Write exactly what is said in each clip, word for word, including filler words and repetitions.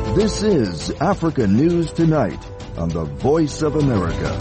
This is Africa News Tonight on the Voice of America.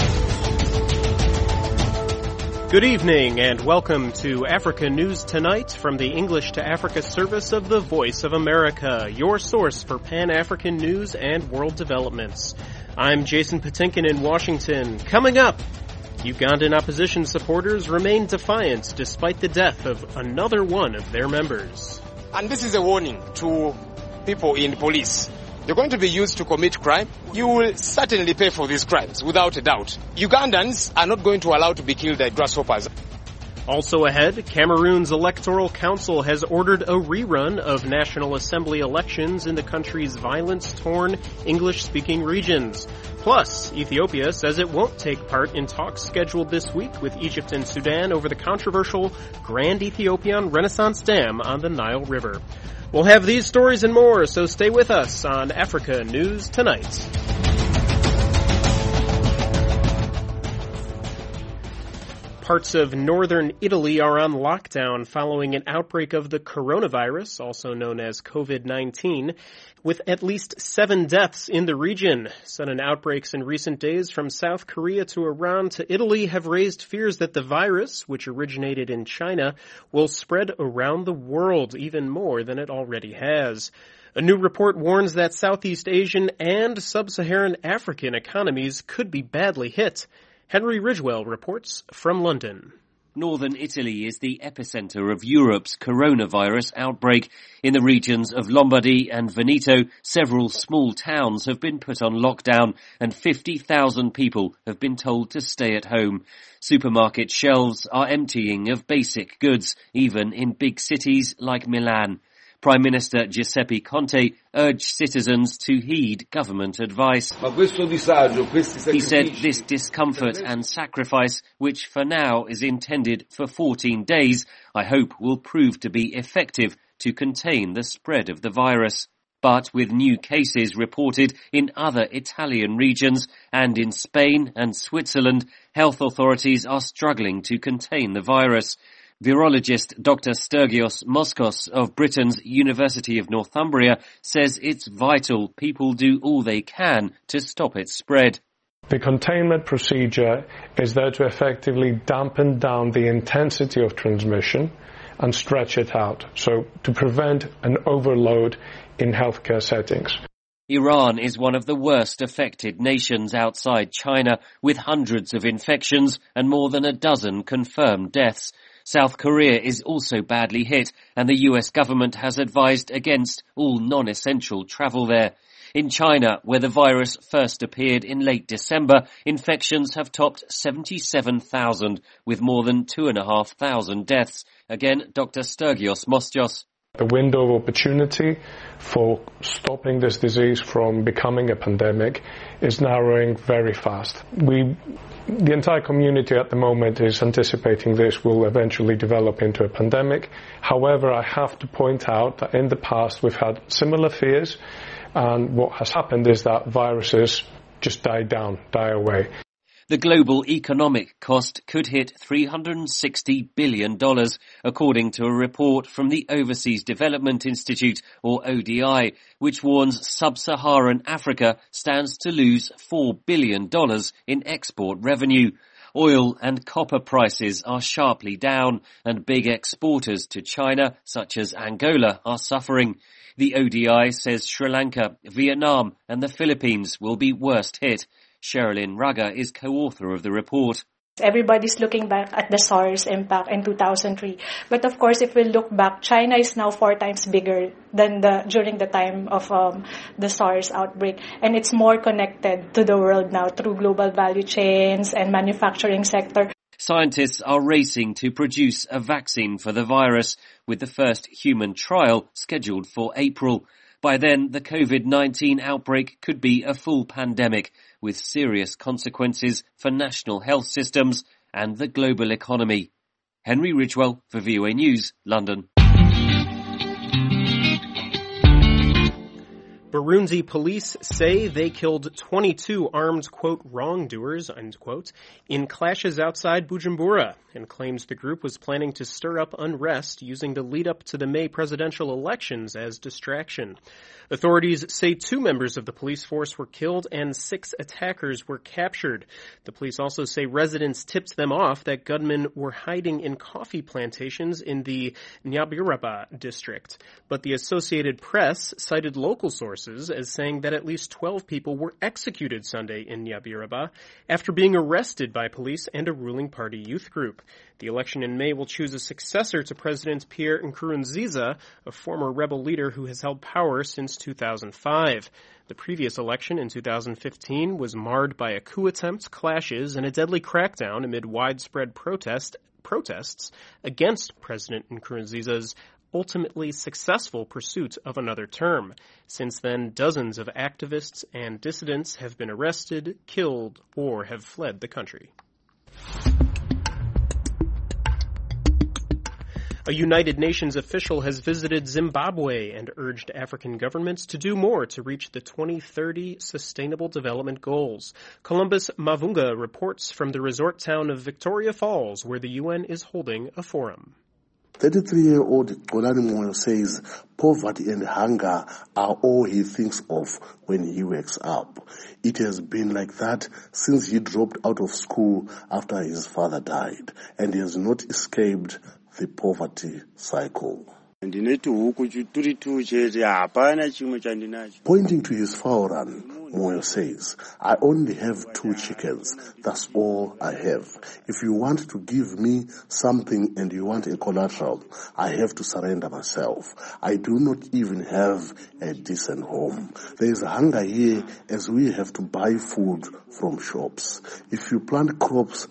Good evening and welcome to Africa News Tonight from the English to Africa service of the Voice of America, your source for Pan-African news and world developments. I'm Jason Patinkin in Washington. Coming up, Ugandan opposition supporters remain defiant despite the death of another one of their members. And this is a warning to people in police. You're going to be used to commit crime. You will certainly pay for these crimes, without a doubt. Ugandans are not going to allow to be killed by grasshoppers. Also ahead, Cameroon's Electoral Council has ordered a rerun of National Assembly elections in the country's violence-torn English-speaking regions. Plus, Ethiopia says it won't take part in talks scheduled this week with Egypt and Sudan over the controversial Grand Ethiopian Renaissance Dam on the Nile River. We'll have these stories and more, so stay with us on Africa News Tonight. Parts of northern Italy are on lockdown following an outbreak of the coronavirus, also known as covid nineteen, with at least seven deaths in the region. Sudden outbreaks in recent days from South Korea to Iran to Italy have raised fears that the virus, which originated in China, will spread around the world even more than it already has. A new report warns that Southeast Asian and Sub-Saharan African economies could be badly hit. Henry Ridgewell reports from London. Northern Italy is the epicenter of Europe's coronavirus outbreak. In the regions of Lombardy and Veneto, several small towns have been put on lockdown and fifty thousand people have been told to stay at home. Supermarket shelves are emptying of basic goods, even in big cities like Milan. Prime Minister Giuseppe Conte urged citizens to heed government advice. He said this discomfort and sacrifice, which for now is intended for fourteen days, I hope will prove to be effective to contain the spread of the virus. But with new cases reported in other Italian regions and in Spain and Switzerland, health authorities are struggling to contain the virus. Virologist Doctor Stergios Moskos of Britain's University of Northumbria says it's vital people do all they can to stop its spread. The containment procedure is there to effectively dampen down the intensity of transmission and stretch it out, so to prevent an overload in healthcare settings. Iran is one of the worst affected nations outside China, with hundreds of infections and more than a dozen confirmed deaths. South Korea is also badly hit, and the U S government has advised against all non-essential travel there. In China, where the virus first appeared in late December, infections have topped seventy-seven thousand, with more than two and a half thousand deaths. Again, Doctor Stergios Moskos. The window of opportunity for stopping this disease from becoming a pandemic is narrowing very fast. We, the entire community at the moment is anticipating this will eventually develop into a pandemic. However, I have to point out that in the past we've had similar fears, and what has happened is that viruses just die down, die away. The global economic cost could hit three hundred sixty billion dollars, according to a report from the Overseas Development Institute, or O D I, which warns sub-Saharan Africa stands to lose four billion dollars in export revenue. Oil and copper prices are sharply down, and big exporters to China, such as Angola, are suffering. The O D I says Sri Lanka, Vietnam and the Philippines will be worst hit. Sherilyn Raga is co-author of the report. Everybody's looking back at the SARS impact in two thousand three. But of course, if we look back, China is now four times bigger than the during the time of um, the SARS outbreak. And it's more connected to the world now through global value chains and manufacturing sector. Scientists are racing to produce a vaccine for the virus, with the first human trial scheduled for April. By then, the covid nineteen outbreak could be a full pandemic, with serious consequences for national health systems and the global economy. Henry Ridgewell for V O A News, London. Burundi police say they killed twenty-two armed, quote, wrongdoers, end quote, in clashes outside Bujumbura, and claims the group was planning to stir up unrest using the lead up to the May presidential elections as distraction. Authorities say two members of the police force were killed and six attackers were captured. The police also say residents tipped them off that gunmen were hiding in coffee plantations in the Nyabiraba district. But the Associated Press cited local sources as saying that at least twelve people were executed Sunday in Nyabiraba after being arrested by police and a ruling party youth group. The election in May will choose a successor to President Pierre Nkurunziza, a former rebel leader who has held power since two thousand five. The previous election in two thousand fifteen was marred by a coup attempt, clashes, and a deadly crackdown amid widespread protest, protests against President Nkurunziza's ultimately successful pursuit of another term. Since then, dozens of activists and dissidents have been arrested, killed, or have fled the country. A United Nations official has visited Zimbabwe and urged African governments to do more to reach the twenty thirty Sustainable Development Goals. Columbus Mavunga reports from the resort town of Victoria Falls, where the U N is holding a forum. thirty-three-year-old Xolani Moyo says poverty and hunger are all he thinks of when he wakes up. It has been like that since he dropped out of school after his father died, and he has not escaped the poverty cycle. Pointing to his fowl run, Moyo says, I only have two chickens. That's all I have. If you want to give me something and you want a collateral, I have to surrender myself. I do not even have a decent home. There is hunger here as we have to buy food from shops. If you plant crops,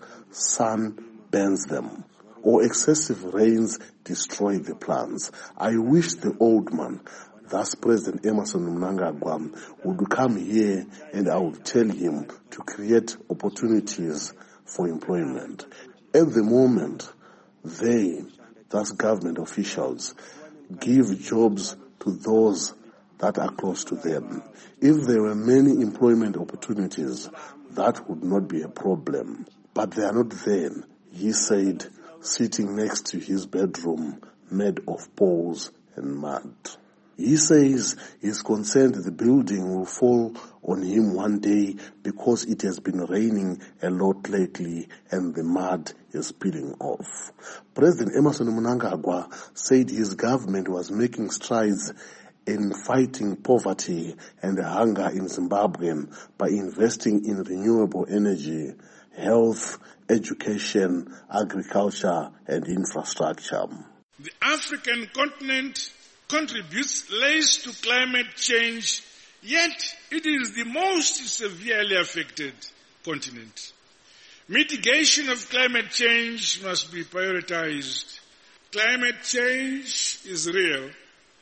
sun burns them, or excessive rains destroy the plants. I wish the old man, thus President Emmerson Mnangagwa, would come here and I would tell him to create opportunities for employment. At the moment, they, thus government officials, give jobs to those that are close to them. If there were many employment opportunities, that would not be a problem. But they are not there, he said, sitting next to his bedroom made of poles and mud. He says he's concerned the building will fall on him one day because it has been raining a lot lately and the mud is spilling off. President Emmerson Mnangagwa said his government was making strides in fighting poverty and hunger in Zimbabwe by investing in renewable energy, health, education, agriculture, and infrastructure. The African continent contributes less to climate change, yet it is the most severely affected continent. Mitigation of climate change must be prioritized. Climate change is real,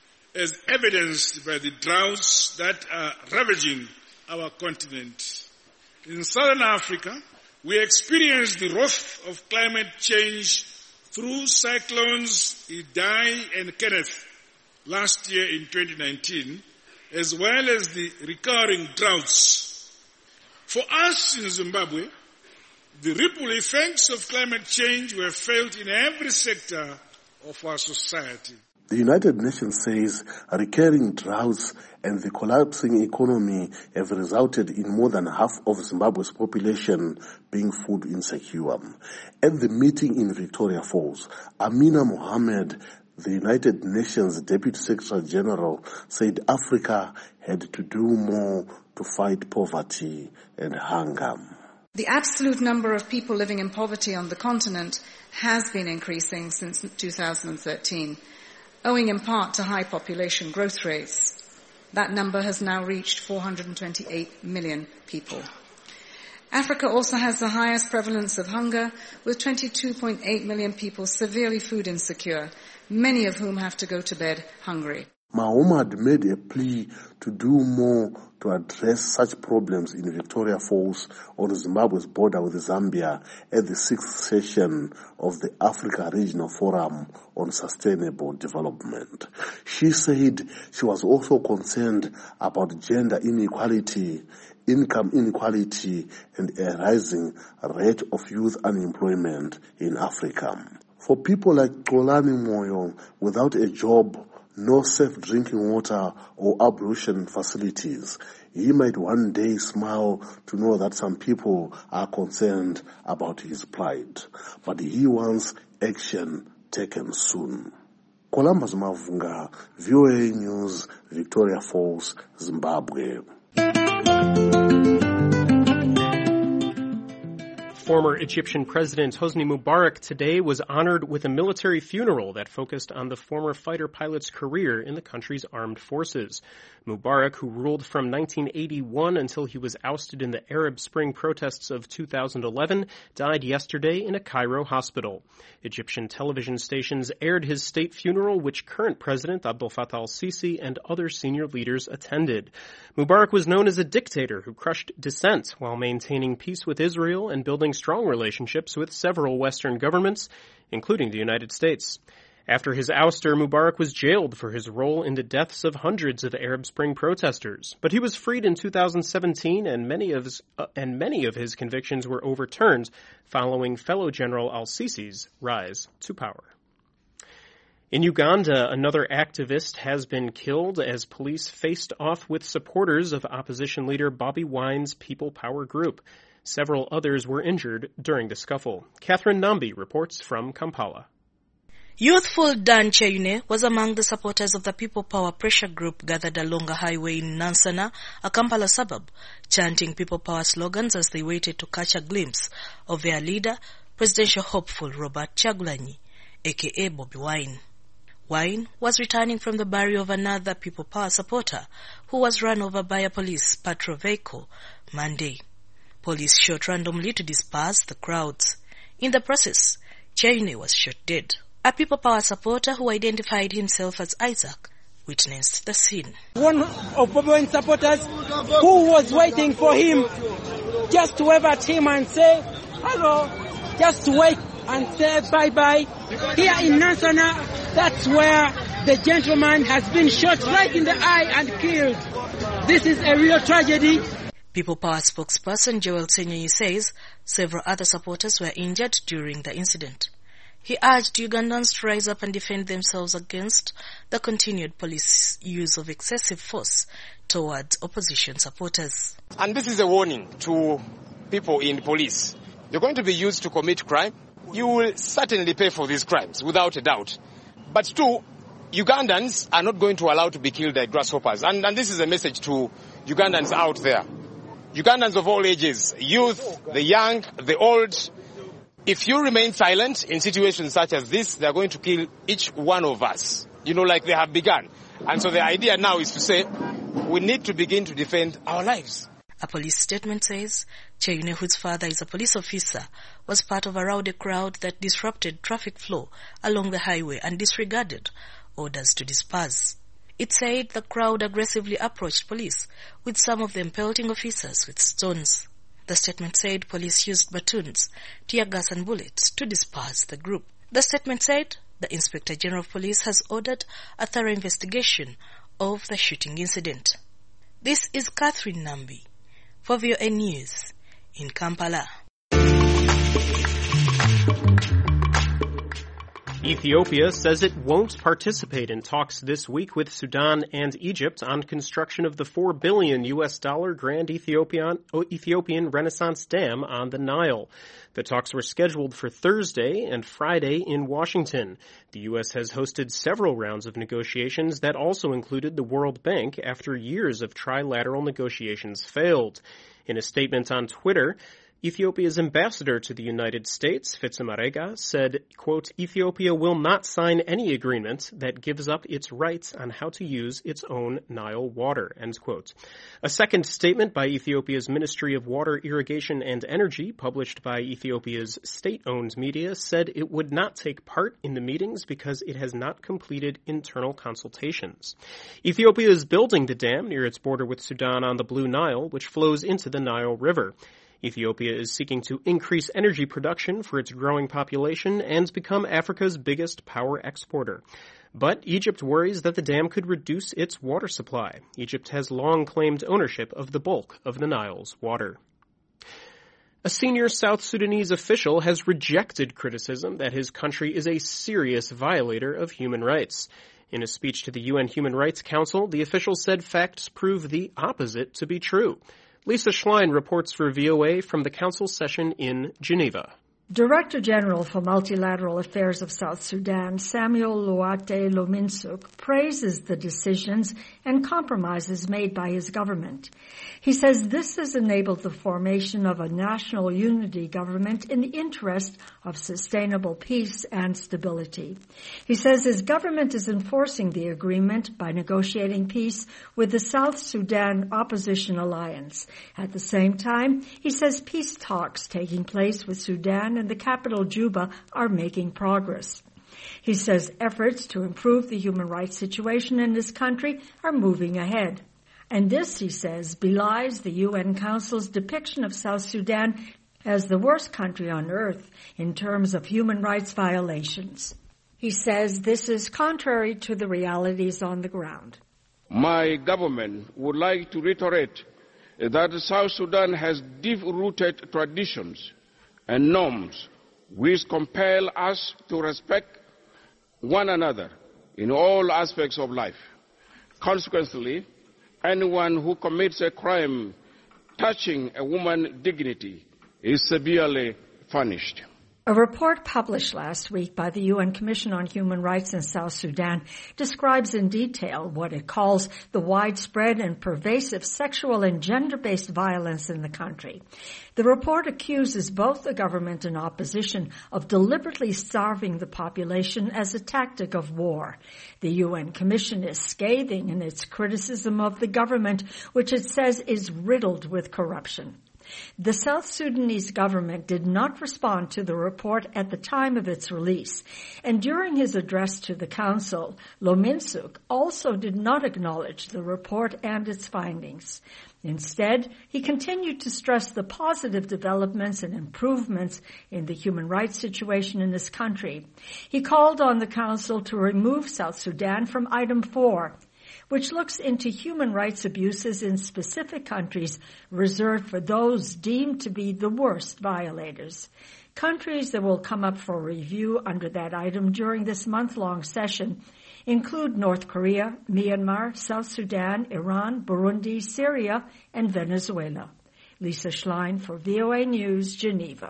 as evidenced by the droughts that are ravaging our continent. In southern Africa, we experienced the wrath of climate change through cyclones Idai and Kenneth last year in twenty nineteen, as well as the recurring droughts. For us in Zimbabwe, the ripple effects of climate change were felt in every sector of our society. The United Nations says recurring droughts and the collapsing economy have resulted in more than half of Zimbabwe's population being food insecure. At the meeting in Victoria Falls, Amina Mohammed, the United Nations Deputy Secretary General, said Africa had to do more to fight poverty and hunger. The absolute number of people living in poverty on the continent has been increasing since two thousand thirteen. Owing in part to high population growth rates. That number has now reached four hundred twenty-eight million people. Africa also has the highest prevalence of hunger, with twenty-two point eight million people severely food insecure, many of whom have to go to bed hungry. Mohammed made a plea to do more to address such problems in Victoria Falls on Zimbabwe's border with Zambia at the sixth session of the Africa Regional Forum on Sustainable Development. She said she was also concerned about gender inequality, income inequality, and a rising rate of youth unemployment in Africa. For people like Xolani Moyo, without a job, no safe drinking water or ablution facilities, he might one day smile to know that some people are concerned about his plight. But he wants action taken soon. Columbus Mavunga, V O A News, Victoria Falls, Zimbabwe. Former Egyptian President Hosni Mubarak today was honored with a military funeral that focused on the former fighter pilot's career in the country's armed forces. Mubarak, who ruled from nineteen eighty-one until he was ousted in the Arab Spring protests of two thousand eleven, died yesterday in a Cairo hospital. Egyptian television stations aired his state funeral, which current President Abdel Fattah al-Sisi and other senior leaders attended. Mubarak was known as a dictator who crushed dissent while maintaining peace with Israel and building strong relationships with several Western governments, including the United States. After his ouster, Mubarak was jailed for his role in the deaths of hundreds of Arab Spring protesters. But he was freed in two thousand seventeen, and many of his, uh, and many of his convictions were overturned following fellow General al-Sisi's rise to power. In Uganda, another activist has been killed as police faced off with supporters of opposition leader Bobi Wine's People Power group. Several others were injured during the scuffle. Catherine Nambi reports from Kampala. Youthful Dan Cheyune was among the supporters of the People Power pressure group gathered along a highway in Nansana, a Kampala suburb, chanting People Power slogans as they waited to catch a glimpse of their leader, presidential hopeful Robert Kyagulanyi, aka Bobi Wine. Wine was returning from the burial of another People Power supporter who was run over by a police patrol vehicle Monday. Police shot randomly to disperse the crowds. In the process, Cheyune was shot dead. A People Power supporter who identified himself as Isaac witnessed the scene. One of Bobi Wine's supporters who was waiting for him just to wave at him and say, hello, just to wait and say bye-bye. Here in Nansana, that's where the gentleman has been shot right in the eye and killed. This is a real tragedy. People Power spokesperson Joel Senyoyi says several other supporters were injured during the incident. He urged Ugandans to rise up and defend themselves against the continued police use of excessive force towards opposition supporters. And this is a warning to people in police. You're going to be used to commit crime. You will certainly pay for these crimes, without a doubt. But two, Ugandans are not going to allow to be killed like grasshoppers. And, and this is a message to Ugandans out there. Ugandans of all ages, youth, the young, the old. If you remain silent in situations such as this, they are going to kill each one of us, you know, like they have begun. And so the idea now is to say, we need to begin to defend our lives. A police statement says, Cheyune, whose father is a police officer, was part of a rowdy crowd that disrupted traffic flow along the highway and disregarded orders to disperse. It said the crowd aggressively approached police, with some of them pelting officers with stones. The statement said police used batons, tear gas and bullets to disperse the group. The statement said the Inspector General of Police has ordered a thorough investigation of the shooting incident. This is Catherine Nambi for V O A News in Kampala. Ethiopia says it won't participate in talks this week with Sudan and Egypt on construction of the four billion U S dollar Grand Ethiopian, Ethiopian Renaissance Dam on the Nile. The talks were scheduled for Thursday and Friday in Washington. The U S has hosted several rounds of negotiations that also included the World Bank after years of trilateral negotiations failed. In a statement on Twitter, Ethiopia's ambassador to the United States, Fitzamarega, said, quote, Ethiopia will not sign any agreement that gives up its rights on how to use its own Nile water, end quote. A second statement by Ethiopia's Ministry of Water, Irrigation and Energy, published by Ethiopia's state-owned media, said it would not take part in the meetings because it has not completed internal consultations. Ethiopia is building the dam near its border with Sudan on the Blue Nile, which flows into the Nile River. Ethiopia is seeking to increase energy production for its growing population and become Africa's biggest power exporter. But Egypt worries that the dam could reduce its water supply. Egypt has long claimed ownership of the bulk of the Nile's water. A senior South Sudanese official has rejected criticism that his country is a serious violator of human rights. In a speech to the U N Human Rights Council, the official said facts prove the opposite to be true. Lisa Schlein reports for V O A from the Council session in Geneva. Director General for Multilateral Affairs of South Sudan, Samuel Luate Lominsuk, praises the decisions and compromises made by his government. He says this has enabled the formation of a national unity government in the interest of sustainable peace and stability. He says his government is enforcing the agreement by negotiating peace with the South Sudan Opposition Alliance. At the same time, he says peace talks taking place with Sudan and the capital Juba are making progress. He says efforts to improve the human rights situation in this country are moving ahead. And this, he says, belies the U N Council's depiction of South Sudan as the worst country on earth in terms of human rights violations. He says this is contrary to the realities on the ground. My government would like to reiterate that South Sudan has deep-rooted traditions and norms which compel us to respect one another in all aspects of life. Consequently, anyone who commits a crime touching a woman's dignity is severely punished. A report published last week by the U N Commission on Human Rights in South Sudan describes in detail what it calls the widespread and pervasive sexual and gender-based violence in the country. The report accuses both the government and opposition of deliberately starving the population as a tactic of war. The U N Commission is scathing in its criticism of the government, which it says is riddled with corruption. The South Sudanese government did not respond to the report at the time of its release, and during his address to the Council, Lominsuk also did not acknowledge the report and its findings. Instead, he continued to stress the positive developments and improvements in the human rights situation in this country. He called on the Council to remove South Sudan from item four, which looks into human rights abuses in specific countries reserved for those deemed to be the worst violators. Countries that will come up for review under that item during this month-long session include North Korea, Myanmar, South Sudan, Iran, Burundi, Syria, and Venezuela. Lisa Schlein for V O A News, Geneva.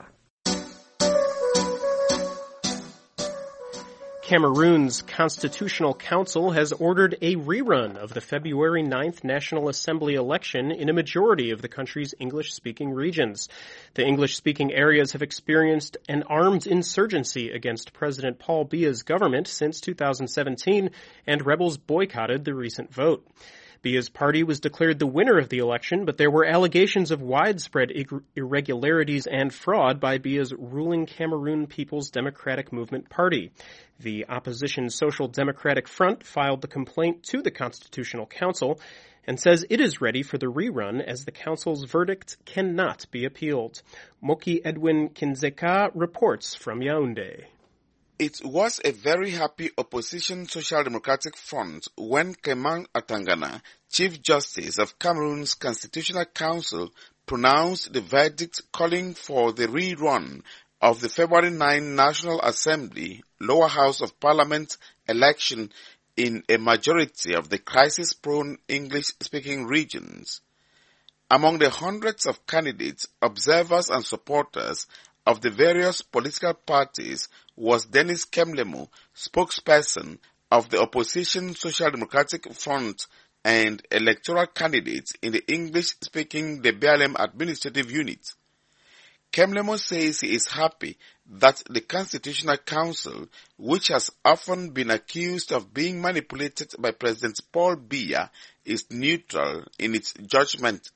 Cameroon's Constitutional Council has ordered a rerun of the February ninth National Assembly election in a majority of the country's English-speaking regions. The English-speaking areas have experienced an armed insurgency against President Paul Biya's government since two thousand seventeen, and rebels boycotted the recent vote. Biya's party was declared the winner of the election, but there were allegations of widespread irregularities and fraud by Biya's ruling Cameroon People's Democratic Movement Party. The opposition Social Democratic Front filed the complaint to the Constitutional Council and says it is ready for the rerun as the council's verdict cannot be appealed. Moki Edwin Kinzeka reports from Yaoundé. It was a very happy opposition Social Democratic Front when Clement Atangana, Chief Justice of Cameroon's Constitutional Council, pronounced the verdict calling for the rerun of the February ninth National Assembly Lower House of Parliament election in a majority of the crisis-prone English-speaking regions. Among the hundreds of candidates, observers and supporters of the various political parties was Denis Kemlemo, spokesperson of the opposition Social Democratic Front and electoral candidate in the English-speaking Debialem administrative unit. Kemlemo says he is happy that the Constitutional Council, which has often been accused of being manipulated by President Paul Biya, is neutral in its judgment.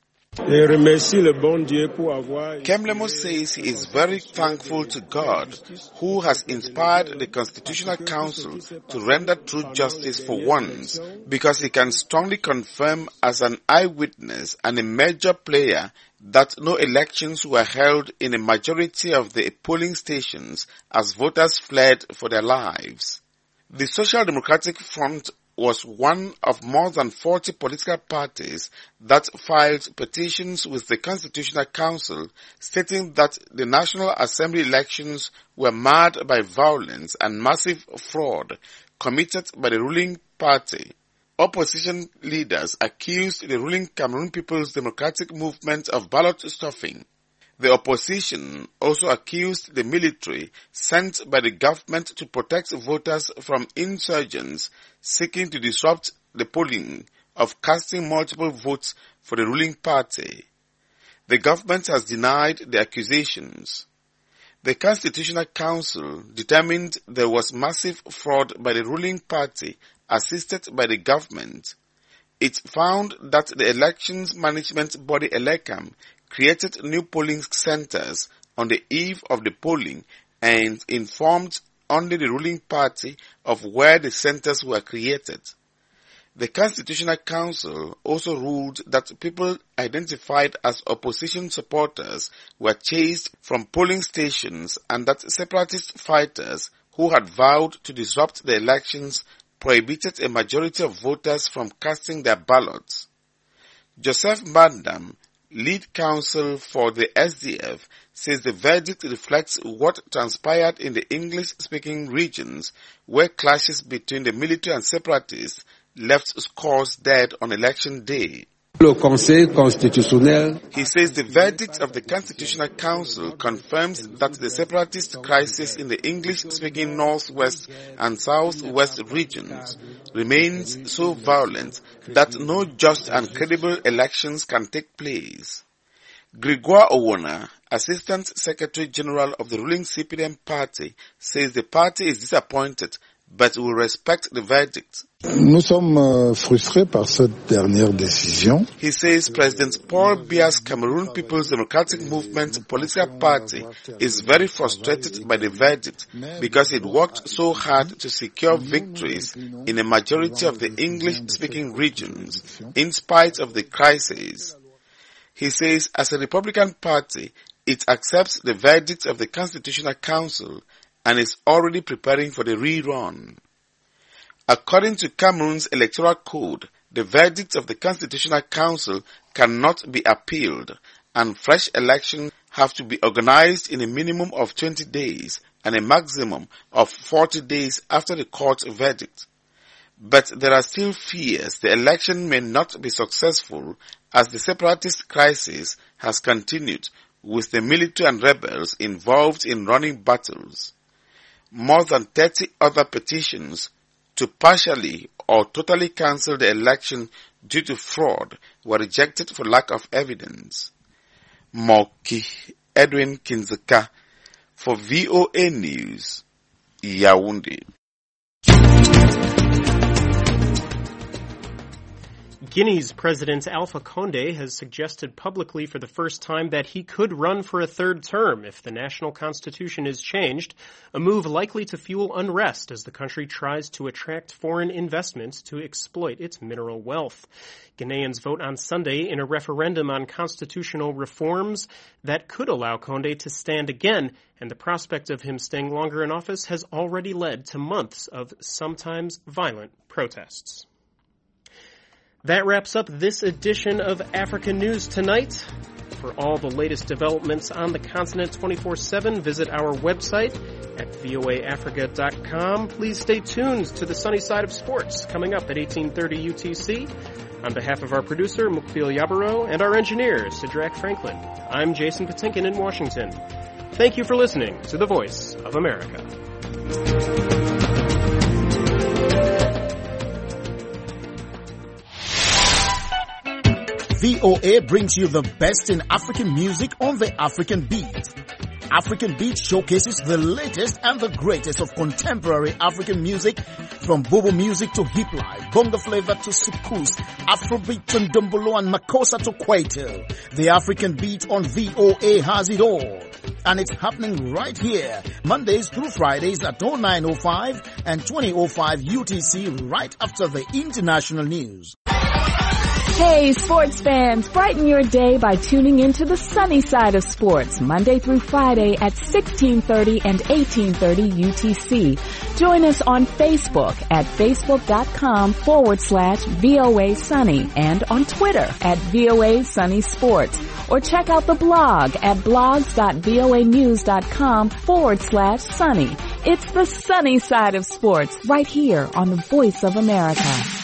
Kemlemo says he is very thankful to God, who has inspired the Constitutional Council to render true justice for once, because he can strongly confirm as an eyewitness and a major player that no elections were held in a majority of the polling stations as voters fled for their lives. The Social Democratic Front was one of more than forty political parties that filed petitions with the Constitutional Council stating that the National Assembly elections were marred by violence and massive fraud committed by the ruling party. Opposition leaders accused the ruling Cameroon People's Democratic Movement of ballot stuffing. The opposition also accused the military sent by the government to protect voters from insurgents seeking to disrupt the polling of casting multiple votes for the ruling party. The government has denied the accusations. The Constitutional Council determined there was massive fraud by the ruling party assisted by the government. It found that the elections management body ELECAM created new polling centers on the eve of the polling and informed only the ruling party of where the centers were created. The Constitutional Council also ruled that people identified as opposition supporters were chased from polling stations and that separatist fighters who had vowed to disrupt the elections prohibited a majority of voters from casting their ballots. Joseph Bandam, lead counsel for the S D F, says the verdict reflects what transpired in the English-speaking regions where clashes between the military and separatists left scores dead on election day. Le Conseil constitutionnel. He says the verdict of the Constitutional Council confirms that the separatist crisis in the English-speaking northwest and southwest regions remains so violent that no just and credible elections can take place. Gregoire Owona, Assistant Secretary General of the ruling C P D M party, says the party is disappointed but will respect the verdict. Nous sommes euh, frustrés par cette dernière décision. He says President Paul Biya's Cameroon People's Democratic Movement political party is very frustrated by the verdict because it worked so hard to secure victories in a majority of the English-speaking regions in spite of the crisis. He says as a Republican party, it accepts the verdict of the Constitutional Council and is already preparing for the rerun. According to Cameroon's electoral code, the verdict of the Constitutional Council cannot be appealed, and fresh elections have to be organized in a minimum of twenty days and a maximum of forty days after the court verdict. But there are still fears the election may not be successful as the separatist crisis has continued with the military and rebels involved in running battles. More than thirty other petitions to partially or totally cancel the election due to fraud were rejected for lack of evidence. Moki Edwin Kinzeka for V O A News, Yaoundé. Guinea's President Alpha Condé has suggested publicly for the first time that he could run for a third term if the national constitution is changed, a move likely to fuel unrest as the country tries to attract foreign investment to exploit its mineral wealth. Guineans vote on Sunday in a referendum on constitutional reforms that could allow Condé to stand again, and the prospect of him staying longer in office has already led to months of sometimes violent protests. That wraps up this edition of Africa News Tonight. For all the latest developments on the continent twenty-four seven, visit our website at v o a africa dot com. Please stay tuned to the sunny side of sports coming up at eighteen thirty U T C. On behalf of our producer, Mukbil Yabaro, and our engineer, Sidrak Franklin, I'm Jason Patinkin in Washington. Thank you for listening to the Voice of America. V O A brings you the best in African music on the African beat. African Beat showcases the latest and the greatest of contemporary African music, from Bobo music to hip life, bongo flavor to soukous, Afrobeat to Ndombolo and Makossa to Kwaito. The African Beat on V O A has it all. And it's happening right here, Mondays through Fridays at oh nine oh five and twenty oh five U T C, right after the international news. Hey, sports fans, brighten your day by tuning into the sunny side of sports, Monday through Friday at sixteen thirty and eighteen thirty U T C. Join us on Facebook at facebook.com forward slash VOA Sunny and on Twitter at VOA Sunny Sports. Or check out the blog at blogs.voanews.com forward slash sunny. It's the sunny side of sports right here on the Voice of America.